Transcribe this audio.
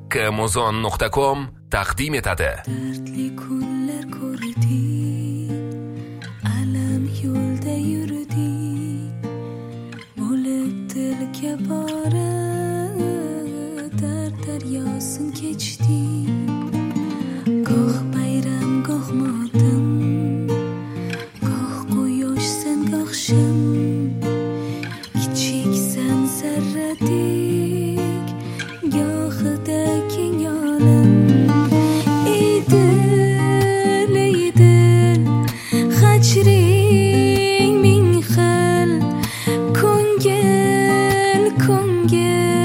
kmuzon.com taqdim etadi. Dardli kunlar ko'rdik, alam yo'lda yurdik, bo'lib dilga borib dard daryosin kechdik. Goh bayram, goh motam, goh quyoshsan, goh sham, kichiksan zarradek, gohida keng olam. Hajring ming xil, ko'ngil